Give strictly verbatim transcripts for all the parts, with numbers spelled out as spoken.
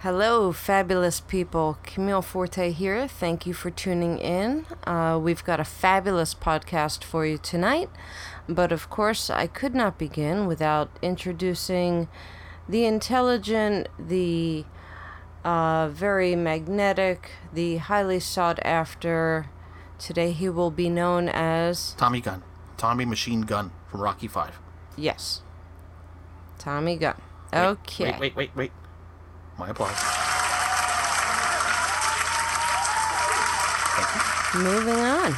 Hello, fabulous people. Camille Forte here. Thank you for tuning in. Uh, we've got a fabulous podcast for you tonight. But of course, I could not begin without introducing the intelligent, the uh, very magnetic, the highly sought after. Today he will be known as... Tommy Gunn. Tommy Machine Gun from Rocky Five. Yes. Tommy Gunn. Wait, okay. Wait, wait, wait, wait. My applause. Thank you. Moving on.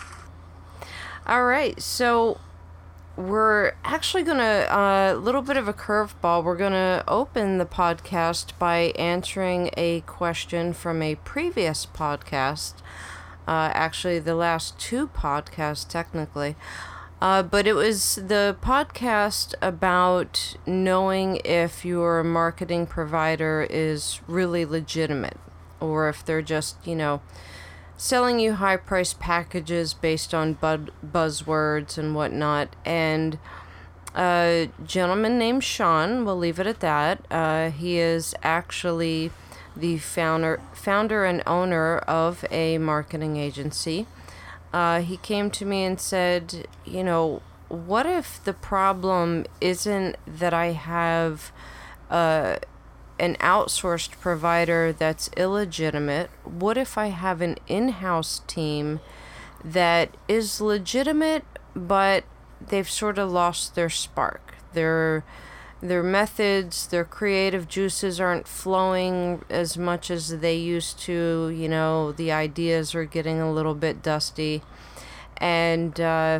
All right, so we're actually going to, a uh, little bit of a curveball. We're going to open the podcast by answering a question from a previous podcast. Uh, actually, the last two podcasts, technically. Uh, but it was the podcast about knowing if your marketing provider is really legitimate, or if they're just, you know, selling you high-priced packages based on bud- buzzwords and whatnot. And a gentleman named Sean, we'll leave it at that. Uh, he is actually the founder, founder and owner of a marketing agency. Uh, he came to me and said, you know, what if the problem isn't that I have uh, an outsourced provider that's illegitimate? What if I have an in-house team that is legitimate, but they've sort of lost their spark? Their, their methods, their creative juices aren't flowing as much as they used to. You know, the ideas are getting a little bit dusty. And uh,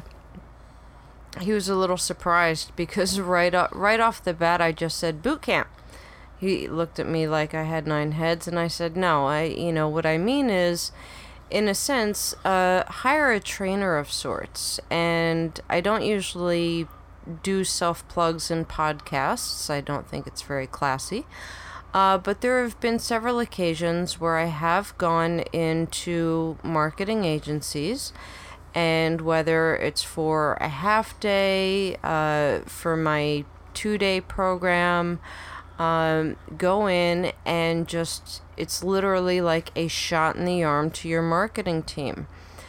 he was a little surprised because right, o- right off the bat, I just said, boot camp. He looked at me like I had nine heads, and I said, no, I, you know, what I mean is, in a sense, uh, hire a trainer of sorts. And I don't usually do self-plugs in podcasts. I don't think it's very classy. Uh, but there have been several occasions where I have gone into marketing agencies, and whether it's for a half day, uh, for my two-day program, um, go in and just, it's literally like a shot in the arm to your marketing team.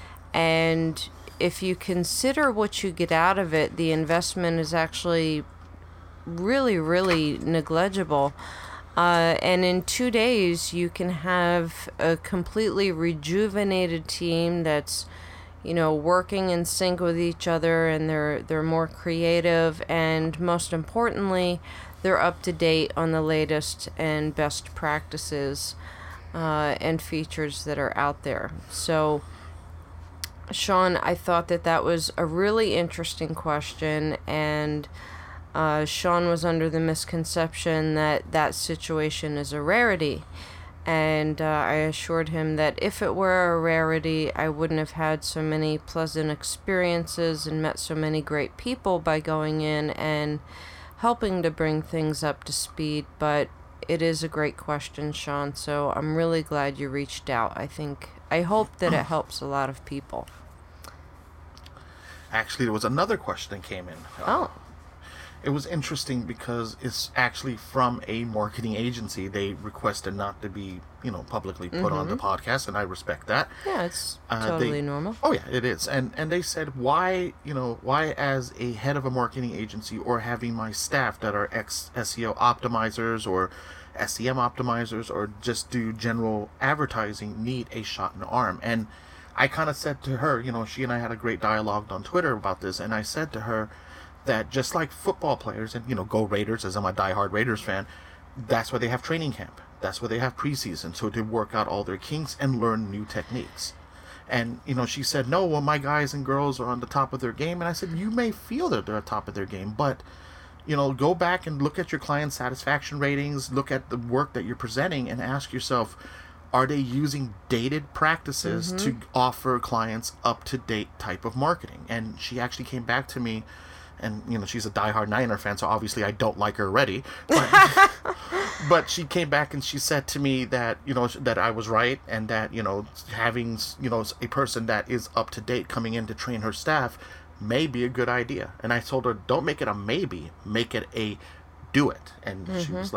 And if you consider what you get out of it, the investment is actually really, really negligible. Uh, and in two days, you can have a completely rejuvenated team that's, you know, working in sync with each other, and they're they're more creative, and most importantly, they're up to date on the latest and best practices uh, and features that are out there. So, Sean, I thought that that was a really interesting question, and uh, Sean was under the misconception that that situation is a rarity. And uh, I assured him that if it were a rarity, I wouldn't have had so many pleasant experiences and met so many great people by going in and helping to bring things up to speed. But it is a great question, Sean, so I'm really glad you reached out. I think, I hope that it helps a lot of people. Actually, there was another question that came in. Oh. It was interesting because it's actually from a marketing agency. They requested not to be, you know, publicly put mm-hmm. on the podcast, and I respect that. Yeah, it's uh, totally they, normal. Oh yeah, it is. And and they said, why, you know, why as a head of a marketing agency, or having my staff that are ex S E O optimizers or S E M optimizers or just do general advertising, need a shot in the arm? And I kind of said to her, you know, she and I had a great dialogue on Twitter about this, and I said to her that just like football players, and, you know, go Raiders, as I'm a diehard Raiders fan, that's why they have training camp. That's why they have preseason, so to work out all their kinks and learn new techniques. And, you know, she said, no, well, my guys and girls are on the top of their game. And I said, you may feel that they're on top of their game, but, you know, go back and look at your client satisfaction ratings, look at the work that you're presenting, and ask yourself, are they using dated practices mm-hmm. to offer clients up-to-date type of marketing? And she actually came back to me, and, you know, she's a diehard Niner fan, so obviously I don't like her already. But, but she came back and she said to me that, you know, that I was right, and that, you know, having, you know, a person that is up-to-date coming in to train her staff may be a good idea. And I told her, don't make it a maybe, make it a do it. And mm-hmm. she was like,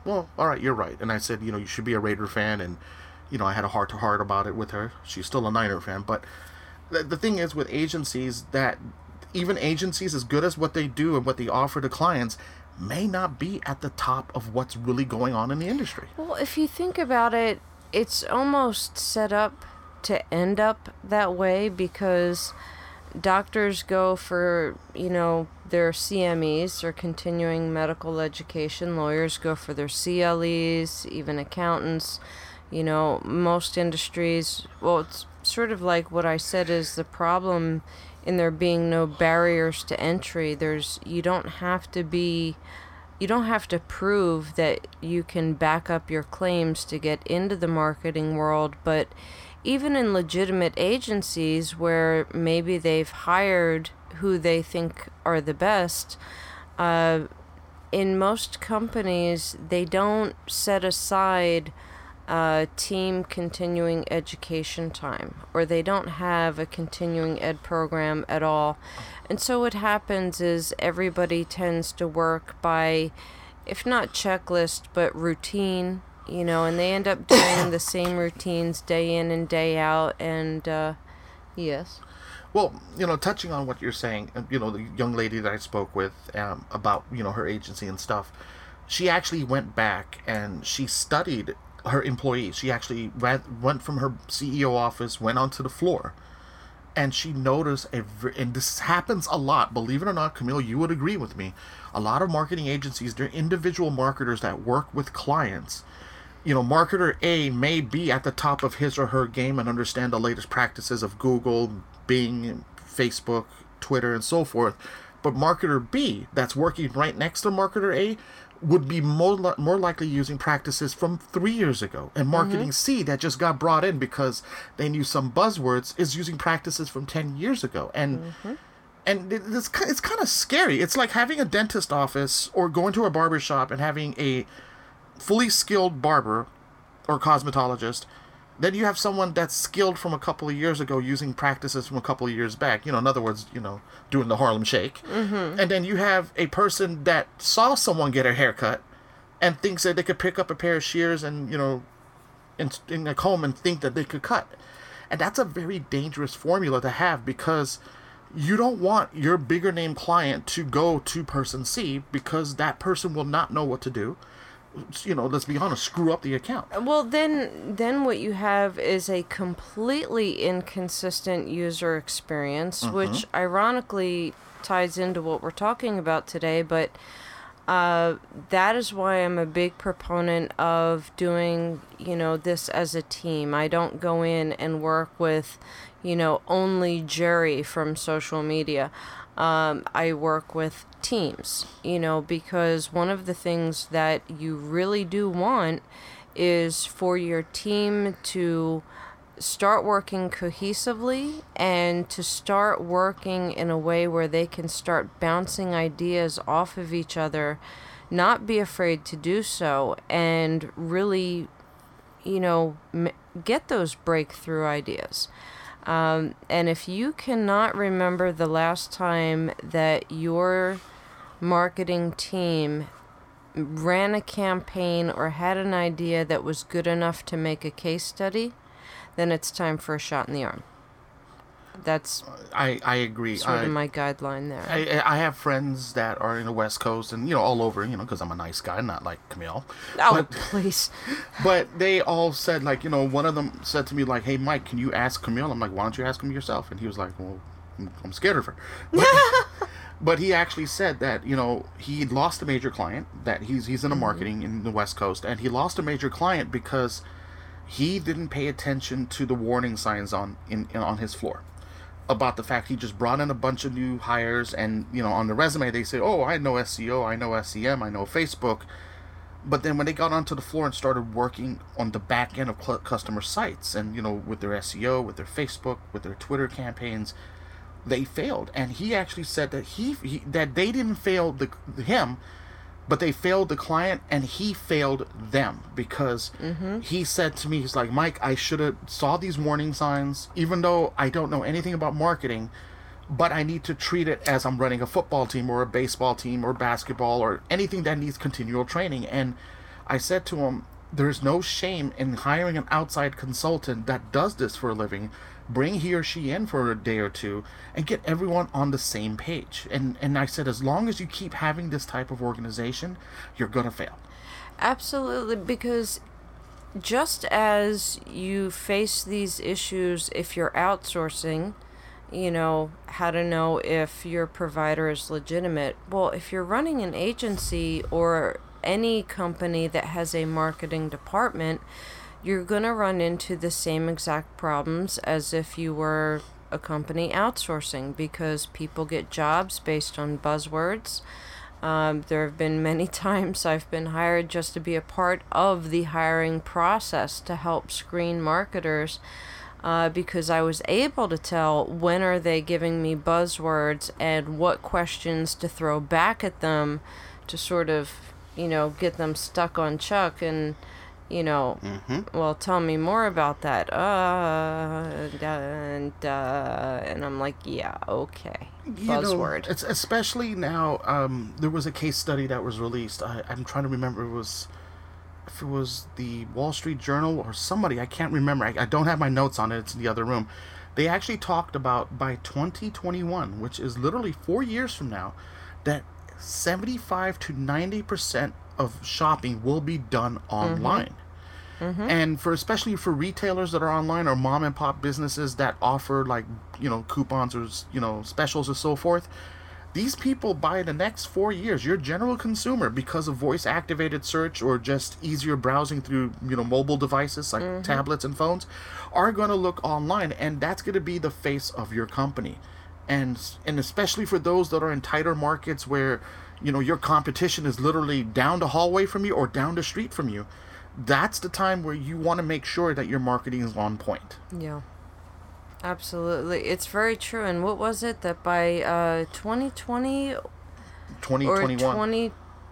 well, all right, you're right. And I said, you know, you should be a Raider fan. And, you know, I had a heart to heart about it with her. She's still a Niner fan. But the, the thing is with agencies that even agencies, as good as what they do and what they offer to clients, may not be at the top of what's really going on in the industry. Well, if you think about it, it's almost set up to end up that way because doctors go for, you know, their C M Es, or continuing medical education. Lawyers go for their C L Es, even accountants. You know, most industries, well, it's sort of like what I said is the problem in there being no barriers to entry. There's, you don't have to be, you don't have to prove that you can back up your claims to get into the marketing world, but even in legitimate agencies where maybe they've hired who they think are the best, uh, in most companies, they don't set aside uh, team continuing education time, or they don't have a continuing ed program at all. And so what happens is everybody tends to work by, if not checklist, but routine, you know, and they end up doing the same routines day in and day out. And, uh, yes. Well, you know, touching on what you're saying, you know, the young lady that I spoke with um, about, you know, her agency and stuff, she actually went back and she studied her employees. She actually went from her C E O office, went onto the floor, and she noticed, a, and this happens a lot, believe it or not, Camille, you would agree with me, a lot of marketing agencies, they're individual marketers that work with clients. You know, marketer A may be at the top of his or her game and understand the latest practices of Google, Bing, Facebook, Twitter, and so forth. But marketer B, that's working right next to marketer A, would be more, more likely using practices from three years ago. And marketing mm-hmm. C, that just got brought in because they knew some buzzwords, is using practices from ten years ago. And mm-hmm. and it's, it's kind of scary. It's like having a dentist office or going to a barber shop and having a fully skilled barber or cosmetologist. Then you have someone that's skilled from a couple of years ago using practices from a couple of years back. You know, in other words, you know, doing the Harlem Shake. Mm-hmm. And then you have a person that saw someone get a haircut and thinks that they could pick up a pair of shears and, you know, in, in a comb and think that they could cut. And that's a very dangerous formula to have because you don't want your bigger name client to go to person C because that person will not know what to do. You know, let's be honest, screw up the account. Well, then then what you have is a completely inconsistent user experience, mm-hmm. which ironically ties into what we're talking about today, but uh, that is why I'm a big proponent of doing, you know, this as a team. I don't go in and work with, you know, only Jerry from social media. Um, I work with teams, you know, because one of the things that you really do want is for your team to start working cohesively and to start working in a way where they can start bouncing ideas off of each other, not be afraid to do so, and really, you know, m- get those breakthrough ideas. Um, and if you cannot remember the last time that your marketing team ran a campaign or had an idea that was good enough to make a case study, then it's time for a shot in the arm. That's I, I agree. sort I, of my guideline there. I, I have friends that are in the West Coast and, you know, all over, you know, because I'm a nice guy, not like Camille. Oh, but, please. But they all said, like, you know, one of them said to me, like, hey, Mike, can you ask Camille? I'm like, why don't you ask him yourself? And he was like, well, I'm scared of her. But, but he actually said that, you know, he lost a major client, that he's, he's in a marketing mm-hmm. in the West Coast, and he lost a major client because he didn't pay attention to the warning signs on in, in on his floor. About the fact he just brought in a bunch of new hires, and, you know, on the resume they say, oh, I know S E O, I know S E M, I know Facebook. But then when they got onto the floor and started working on the back end of cl- customer sites and, you know, with their S E O, with their Facebook, with their Twitter campaigns, they failed. And he actually said that he, he that they didn't fail the him, but they failed the client, and he failed them because mm-hmm. he said to me, he's like, Mike, I should have saw these warning signs, even though I don't know anything about marketing, but I need to treat it as I'm running a football team or a baseball team or basketball or anything that needs continual training. And I said to him, there's no shame in hiring an outside consultant that does this for a living. Bring he or she in for a day or two and get everyone on the same page. And and I said, as long as you keep having this type of organization, you're going to fail. Absolutely, because just as you face these issues if you're outsourcing, you know, how to know if your provider is legitimate. Well, if you're running an agency or any company that has a marketing department, you're going to run into the same exact problems as if you were a company outsourcing, because people get jobs based on buzzwords. Um, there have been many times I've been hired just to be a part of the hiring process to help screen marketers, uh, because I was able to tell when are they giving me buzzwords and what questions to throw back at them to sort of, you know, get them stuck on Chuck and, you know, Mm-hmm. well, tell me more about that. Uh, and, uh, and I'm like, yeah, okay. You Buzzword. know, it's especially now. Um, there was a case study that was released. I, I'm trying to remember. It was, if it was the Wall Street Journal or somebody. I can't remember. I, I don't have my notes on it. It's in the other room. They actually talked about by twenty twenty-one, which is literally four years from now, that seventy-five to ninety percent of shopping will be done online. Mm-hmm. And for especially for retailers that are online or mom and pop businesses that offer, like, you know, coupons or, you know, specials or so forth, these people by the next four years, your general consumer, because of voice activated search or just easier browsing through, you know, mobile devices like mm-hmm. tablets and phones, are going to look online, and that's going to be the face of your company. And and especially for those that are in tighter markets where, you know, your competition is literally down the hallway from you or down the street from you, that's the time where you want to make sure that your marketing is on point. Yeah, absolutely. It's very true. And what was it that by uh, twenty twenty twenty twenty-one or twenty,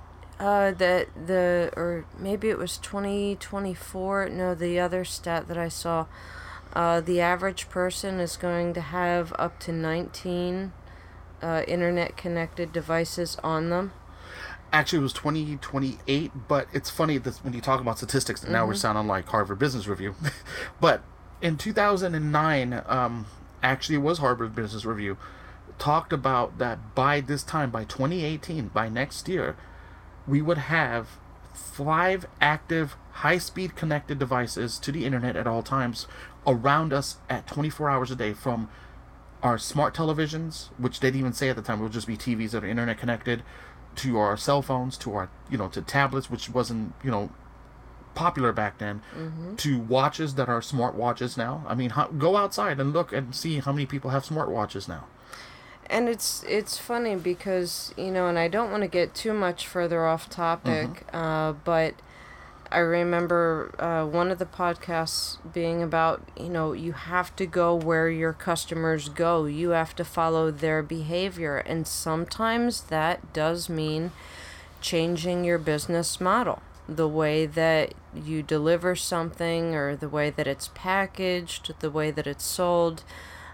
uh, the, the, or maybe it was twenty twenty-four, no, the other stat that I saw, uh, the average person is going to have up to nineteen uh, internet-connected devices on them. Actually, it was twenty twenty-eight, but it's funny that when you talk about statistics, mm-hmm. now we're sounding like Harvard Business Review. But in two thousand nine, um, actually it was Harvard Business Review, talked about that by this time, by twenty eighteen, by next year, we would have five active high-speed connected devices to the internet at all times around us at twenty-four hours a day, from our smart televisions, which they didn't even say at the time, it would just be T Vs that are internet connected, to our cell phones, to our, you know, to tablets, which wasn't, you know, popular back then, mm-hmm. to watches that are smart watches now. I mean, how, go outside and look and see how many people have smart watches now. And it's it's funny because, you know, and I don't want to get too much further off topic, mm-hmm. uh, but I remember uh, one of the podcasts being about, you know, you have to go where your customers go. You have to follow their behavior. And sometimes that does mean changing your business model, the way that you deliver something or the way that it's packaged, the way that it's sold.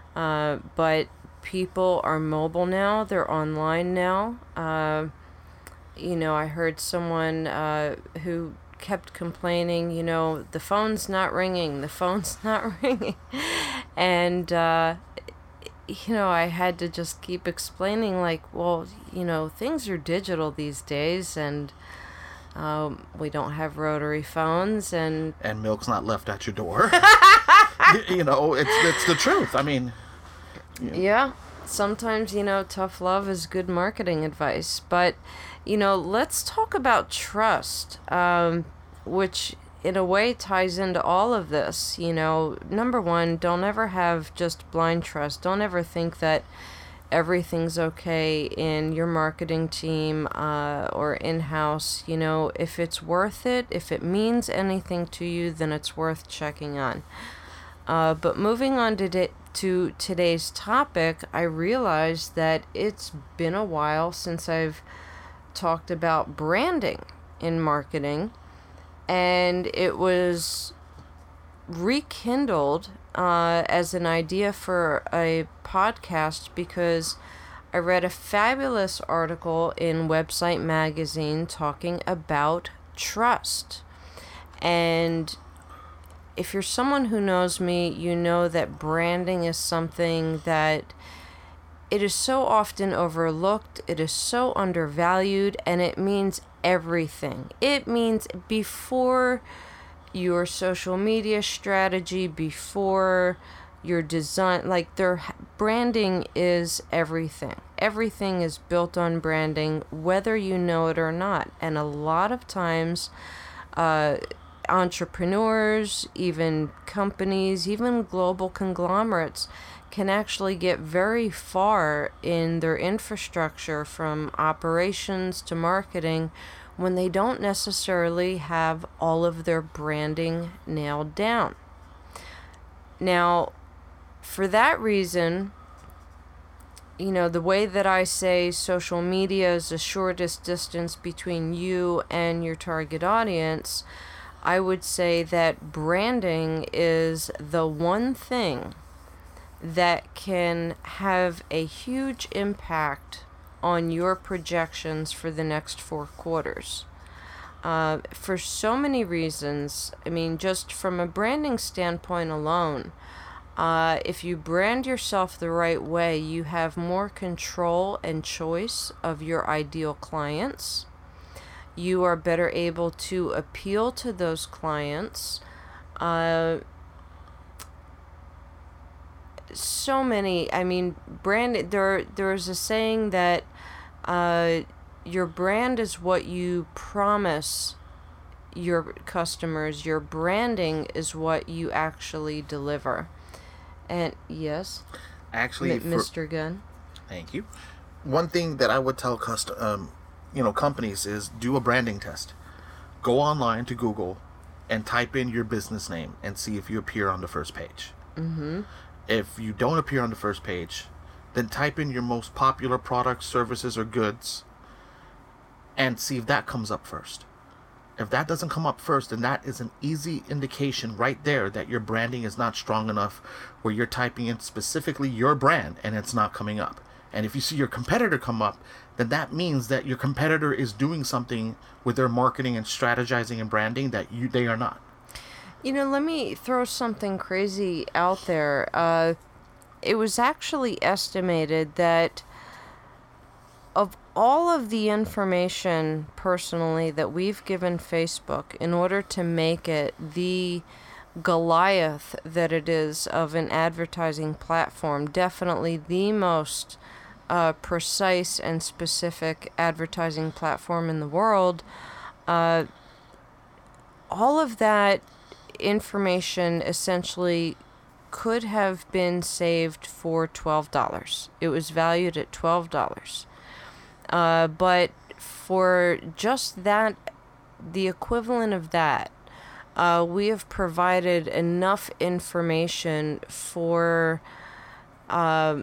Uh, but people are mobile now. They're online now. Uh, you know, I heard someone uh, who kept complaining, you know, the phone's not ringing, the phone's not ringing. And, uh, you know, I had to just keep explaining, like, well, you know, things are digital these days, and um, we don't have rotary phones, and... And milk's not left at your door. You know, it's, it's the truth. I mean... You know. Yeah. Sometimes, you know, tough love is good marketing advice. But, you know, let's talk about trust, um, which in a way ties into all of this. You know, number one, don't ever have just blind trust. Don't ever think that everything's okay in your marketing team uh, or in-house. You know, if it's worth it, if it means anything to you, then it's worth checking on. Uh, but moving on to, di- to today's topic, I realized that it's been a while since I've talked about branding in marketing, and it was rekindled uh, as an idea for a podcast because I read a fabulous article in Website Magazine talking about trust. And if you're someone who knows me, you know that branding is something that it is so often overlooked, it is so undervalued, and it means everything. It means before your social media strategy, before your design, like their branding is everything. Everything is built on branding, whether you know it or not. And a lot of times, uh, entrepreneurs, even companies, even global conglomerates can actually get very far in their infrastructure, from operations to marketing, when they don't necessarily have all of their branding nailed down. Now, for that reason, you know, the way that I say social media is the shortest distance between you and your target audience, I would say that branding is the one thing that can have a huge impact on your projections for the next four quarters. Uh, for so many reasons. I mean, just from a branding standpoint alone, uh, if you brand yourself the right way, you have more control and choice of your ideal clients. You are better able to appeal to those clients. Uh, so many, I mean, brand, there, there's a saying that uh, your brand is what you promise your customers. Your branding is what you actually deliver. And yes, Actually, M- for- Mister Gunn. Thank you. One thing that I would tell custom, um, you know, companies is do a branding test. Go online to Google and type in your business name and see if you appear on the first page. Mm-hmm. If you don't appear on the first page, then type in your most popular products, services, or goods and see if that comes up first. If that doesn't come up first, then that is an easy indication right there that your branding is not strong enough, where you're typing in specifically your brand and it's not coming up. And if you see your competitor come up, then that means that your competitor is doing something with their marketing and strategizing and branding that you they are not. You know, let me throw something crazy out there. Uh, it was actually estimated that of all of the information personally that we've given Facebook in order to make it the Goliath that it is of an advertising platform, definitely the most uh, precise and specific advertising platform in the world, uh, all of that information essentially could have been saved for twelve dollars. It was valued at twelve dollars. Uh, but for just that, the equivalent of that, uh, we have provided enough information for um,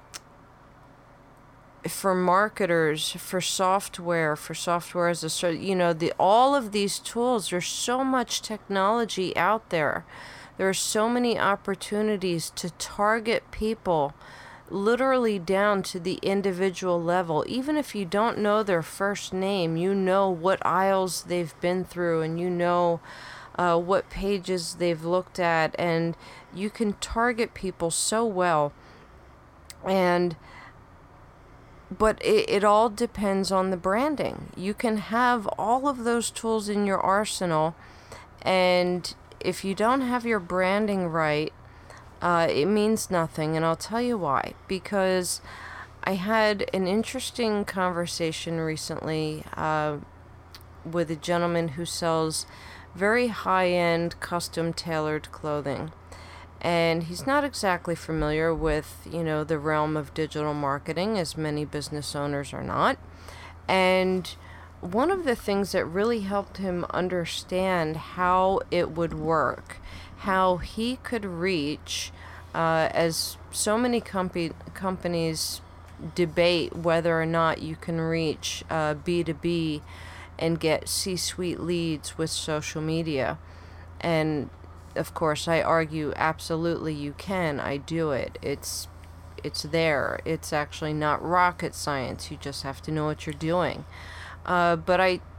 for marketers, for software, for software as a service. You know, the all of these tools. There's so much technology out there. There are so many opportunities to target people, literally down to the individual level. Even if you don't know their first name, you know what aisles they've been through, and you know uh, what pages they've looked at, and you can target people so well. And but it, it all depends on the branding. You can have all of those tools in your arsenal, and if you don't have your branding right, Uh, it means nothing, and I'll tell you why. Because I had an interesting conversation recently uh, with a gentleman who sells very high-end, custom-tailored clothing. And he's not exactly familiar with, you know, the realm of digital marketing, as many business owners are not. And one of the things that really helped him understand how it would work, how he could reach, uh, as so many com- companies debate whether or not you can reach uh, B two B and get C-suite leads with social media. And of course, I argue absolutely you can. I do it. It's it's there. It's actually not rocket science. You just have to know what you're doing. Uh, but I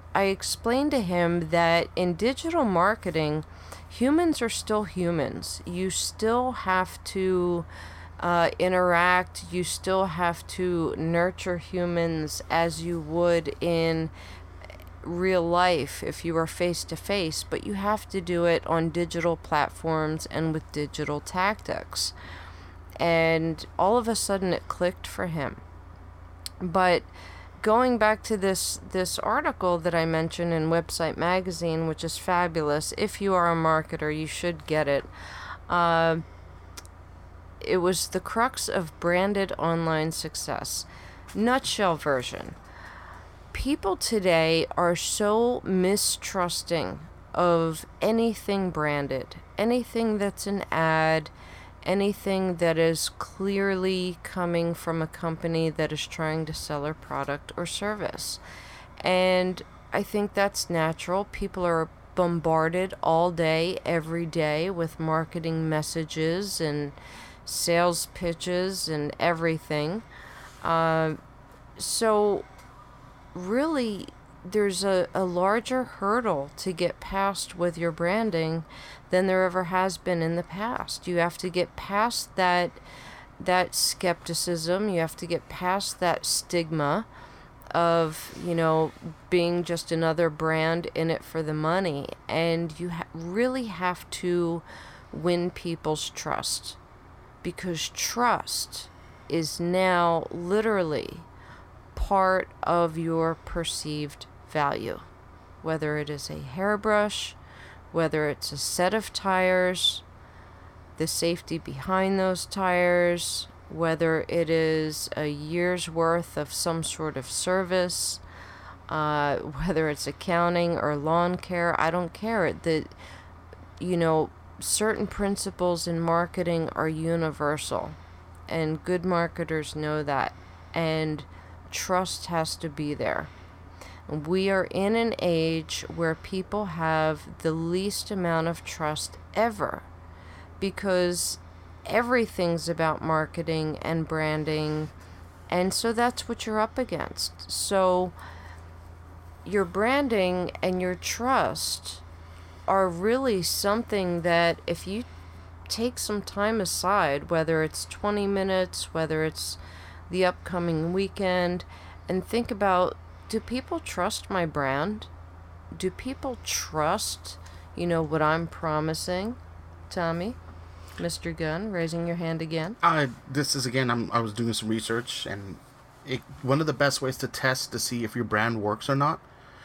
I explained to him that in digital marketing, humans are still humans. You still have to uh, interact. You still have to nurture humans as you would in real life if you were face to face, but you have to do it on digital platforms and with digital tactics. And all of a sudden it clicked for him. But going back to this this article that I mentioned in Website Magazine, which is fabulous. If you are a marketer, you should get it. Uh, it was the crux of branded online success. Nutshell version. People today are so mistrusting of anything branded, anything that's an ad, anything that is clearly coming from a company that is trying to sell a product or service. And I think that's natural. People are bombarded all day, every day with marketing messages and sales pitches and everything. Uh, so really, there's a, a larger hurdle to get past with your branding than there ever has been in the past. You have to get past that that skepticism. You have to get past that stigma of, you know, being just another brand in it for the money. And you ha- really have to win people's trust, because trust is now literally part of your perceived value, whether it is a hairbrush, whether it's a set of tires, the safety behind those tires, whether it is a year's worth of some sort of service, uh, whether it's accounting or lawn care. I don't care. The, you know, certain principles in marketing are universal, and good marketers know that, and trust has to be there. We are in an age where people have the least amount of trust ever, because everything's about marketing and branding, and so that's what you're up against. So your branding and your trust are really something that if you take some time aside, whether it's twenty minutes, whether it's the upcoming weekend, and think about, do people trust my brand? Do people trust, you know, what I'm promising? Tommy, Mister Gunn, raising your hand again. Uh, this is, again, I'm, I was doing some research, and it, one of the best ways to test to see if your brand works or not,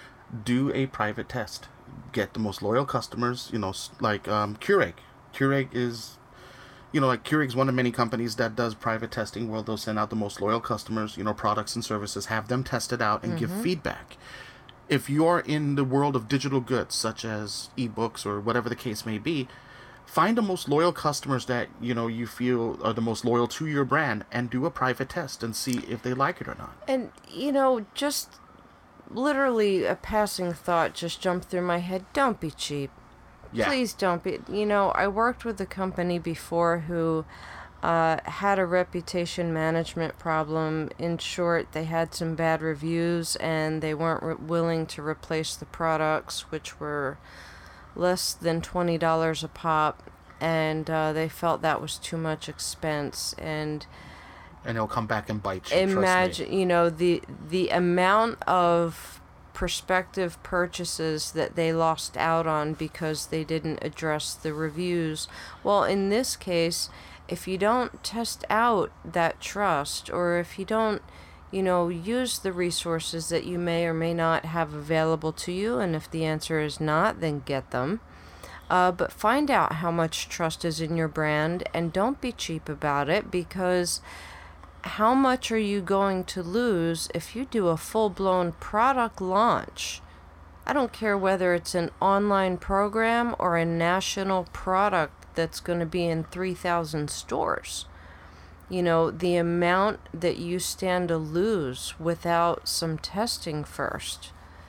do a private test. Get the most loyal customers, you know, like um, Keurig. Keurig is... You know, like Keurig's one of many companies that does private testing, where they'll send out the most loyal customers, you know, products and services, have them tested out and mm-hmm. give feedback. If you're in the world of digital goods, such as ebooks or whatever the case may be, find the most loyal customers that, you know, you feel are the most loyal to your brand, and do a private test and see if they like it or not. And, you know, just literally a passing thought just jumped through my head. Don't be cheap. Yeah. Please don't be. You know, I worked with a company before who uh, had a reputation management problem. In short, they had some bad reviews, and they weren't re- willing to replace the products, which were less than twenty dollars a pop, and uh, they felt that was too much expense. And and it'll come back and bite you. Imagine, you know, the the amount of prospective purchases that they lost out on because they didn't address the reviews. Well, in this case, if you don't test out that trust, or if you don't, you know, use the resources that you may or may not have available to you, and if the answer is not, then get them. Uh, but find out how much trust is in your brand, and don't be cheap about it, because how much are you going to lose if you do a full-blown product launch? I don't care whether it's an online program or a national product that's going to be in three thousand stores. You know, the amount that you stand to lose without some testing first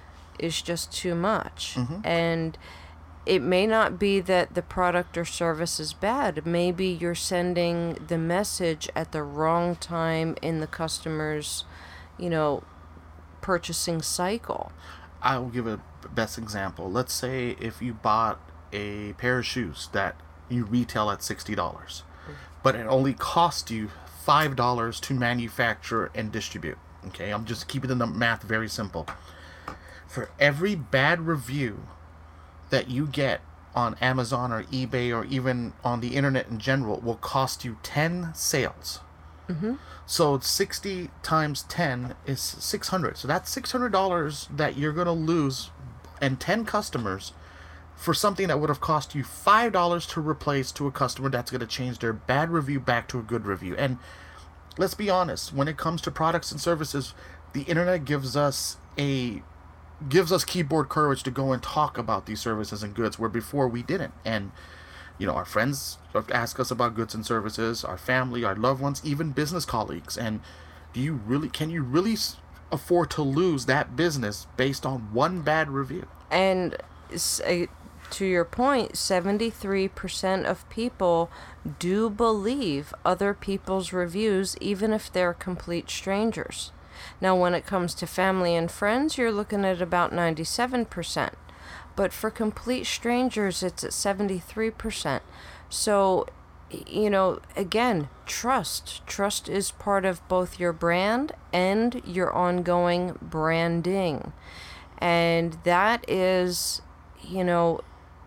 is just too much. Mm-hmm. And it may not be that the product or service is bad. Maybe you're sending the message at the wrong time in the customer's, you know, purchasing cycle. I will give a best example. Let's say if you bought a pair of shoes that you retail at sixty dollars, but it only cost you five dollars to manufacture and distribute. Okay, I'm just keeping the math very simple. For every bad review that you get on Amazon or eBay or even on the internet in general will cost you ten sales. Mm-hmm. So sixty times ten is six hundred. So that's six hundred dollars that you're going to lose, and ten customers for something that would have cost you five dollars to replace to a customer that's going to change their bad review back to a good review. And let's be honest, when it comes to products and services, the internet gives us a gives us keyboard courage to go and talk about these services and goods where before we didn't. And you know, our friends ask us about goods and services, our family, our loved ones, even business colleagues. And do you really can you really afford to lose that business based on one bad review? And to your point, seventy-three percent of people do believe other people's reviews, even if they're complete strangers. Now, when it comes to family and friends, you're looking at about ninety-seven percent. But for complete strangers, it's at seventy-three percent. So, you know, again, trust. Trust is part of both your brand and your ongoing branding. And that is, you know,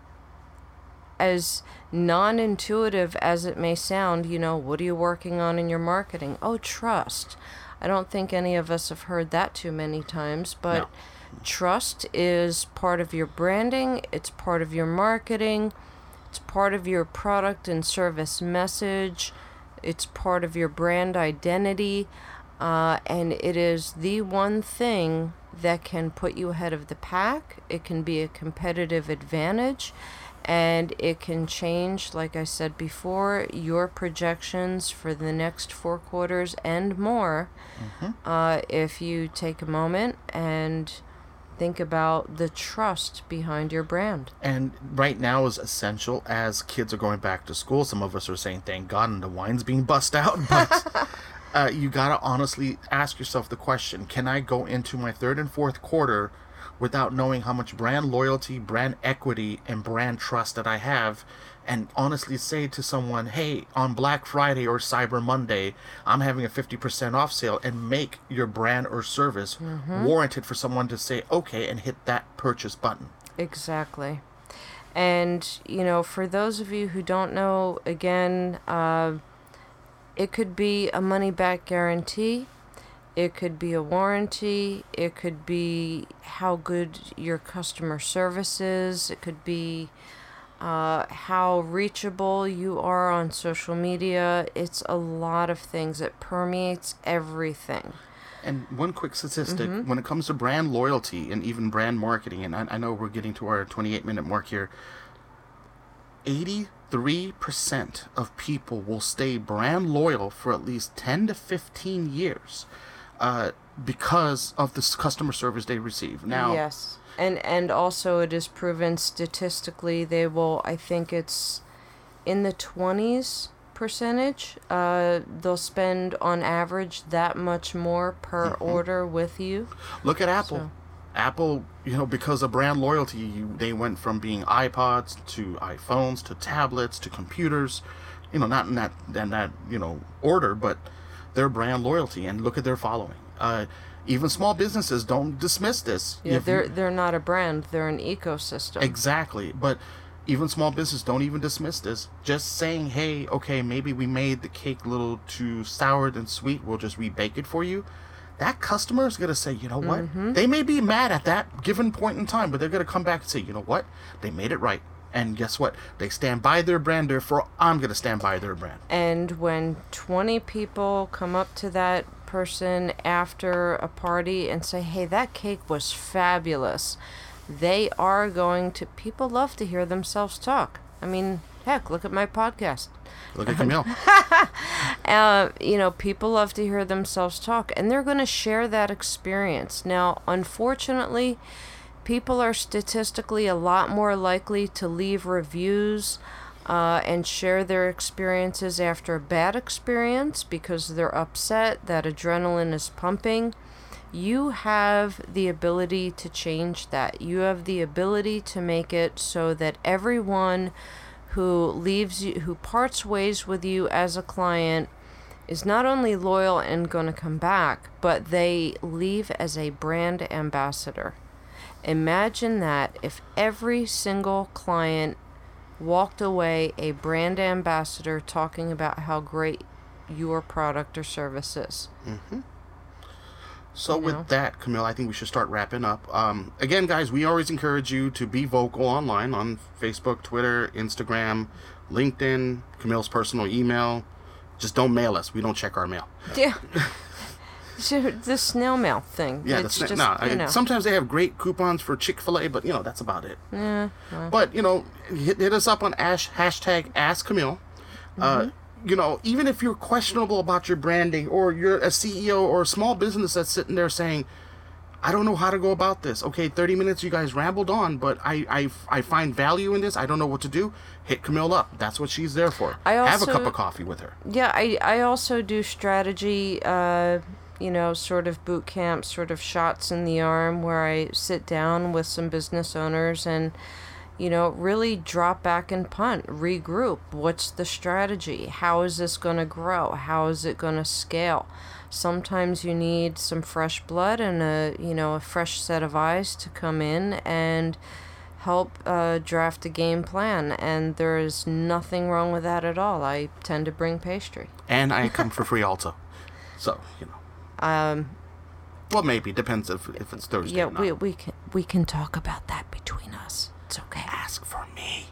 as non-intuitive as it may sound, you know, what are you working on in your marketing? Oh, trust. I don't think any of us have heard that too many times, but No. Trust is part of your branding, it's part of your marketing, it's part of your product and service message, it's part of your brand identity, uh, and it is the one thing that can put you ahead of the pack. It can be a competitive advantage, and it can change, like I said before, your projections for the next four quarters and more. Mm-hmm. uh, if you take a moment and think about the trust behind your brand. And right now is essential as kids are going back to school. Some of us are saying, thank God, and the wine's being bust out. But uh, you got to honestly ask yourself the question, can I go into my third and fourth quarter without knowing how much brand loyalty, brand equity, and brand trust that I have, and honestly say to someone, hey, on Black Friday or Cyber Monday, I'm having a fifty percent off sale, and make your brand or service mm-hmm. warranted for someone to say, okay, and hit that purchase button. Exactly. And, you know, for those of you who don't know, again, uh, it could be a money-back guarantee. It could be a warranty. It could be how good your customer service is. It could be uh, how reachable you are on social media. It's a lot of things. It permeates everything. And one quick statistic, Mm-hmm. when it comes to brand loyalty and even brand marketing, and I, I know we're getting to our twenty-eight minute mark here, eighty-three percent of people will stay brand loyal for at least ten to fifteen years. Uh, because of the customer service they receive. Now, yes, and and also it is proven statistically they will. I think it's in the twenties percentage. Uh, they'll spend on average that much more per mm-hmm. order with you. Look at Apple. So. Apple, you know, because of brand loyalty, you, they went from being iPods to iPhones to tablets to computers. You know, not in that in that you know order, but their brand loyalty, and look at their following. Uh, even small businesses don't dismiss this. Yeah, If they're you, they're not a brand; they're an ecosystem. Exactly, but even small businesses don't even dismiss this. Just saying, hey, okay, maybe we made the cake a little too sour than sweet. We'll just rebake it for you. That customer is gonna say, you know what? Mm-hmm. They may be mad at that given point in time, but they're gonna come back and say, you know what? They made it right. And guess what? They stand by their brand, therefore I'm going to stand by their brand. And when twenty people come up to that person after a party and say, hey, that cake was fabulous, they are going to... People love to hear themselves talk. I mean, heck, look at my podcast. Look at Camille. uh, you know, people love to hear themselves talk, and they're going to share that experience. Now, unfortunately, people are statistically a lot more likely to leave reviews uh, and share their experiences after a bad experience because they're upset, that adrenaline is pumping. You have the ability to change that. You have the ability to make it so that everyone who leaves you, who parts ways with you as a client, is not only loyal and going to come back, but they leave as a brand ambassador. Imagine that if every single client walked away a brand ambassador talking about how great your product or service is. Mm-hmm. So You with know? that, Camille, I think we should start wrapping up. Um, again, guys, we always encourage you to be vocal online on Facebook, Twitter, Instagram, LinkedIn, Camille's personal email. Just don't mail us. We don't check our mail. Yeah. So the snail mail thing. Yeah, it's that's just, no. you I, know. sometimes they have great coupons for Chick-fil-A, but you know that's about it. Yeah, well. But you know, hit, hit us up on ash, hashtag Ask Camille. Mm-hmm. Uh, you know, even if you're questionable about your branding, or you're a C E O or a small business that's sitting there saying, I don't know how to go about this. Okay, thirty minutes you guys rambled on, but I, I, I find value in this. I don't know what to do. Hit Camille up. That's what she's there for. I Have a also- cup of coffee with her. Yeah, I, I also do strategy, uh, you know, sort of boot camp, sort of shots in the arm, where I sit down with some business owners and, you know, really drop back and punt, regroup. What's the strategy? How is this going to grow? How is it going to scale? Sometimes you need some fresh blood and a, you know, a fresh set of eyes to come in and help uh, draft a game plan. And there is nothing wrong with that at all. I tend to bring pastry. And I come for free also. So, you know. Um, Well, maybe. Depends if, if it's Thursday yeah, or not. we we can we can talk about that between us. It's okay. Ask for me.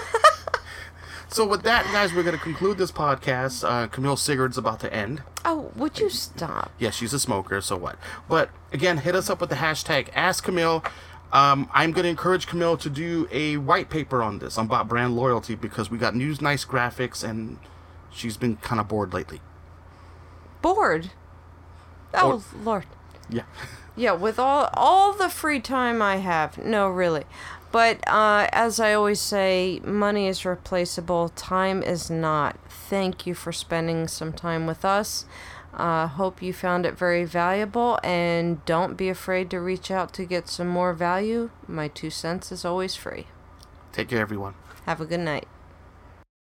So with that, guys, we're going to conclude this podcast. Uh, Camille Sigurd's about to end. Oh, would you stop? Yes, she's a smoker, so what? But again, hit us up with the hashtag Ask Camille. Um, I'm going to encourage Camille to do a white paper on this, on about brand loyalty, because we got new nice graphics, and she's been kind of bored lately. Bored? Oh, Or- Lord. Yeah. Yeah, with all all the free time I have. No, really. But uh, as I always say, money is replaceable. Time is not. Thank you for spending some time with us. Uh, hope you found it very valuable. And don't be afraid to reach out to get some more value. My two cents is always free. Take care, everyone. Have a good night.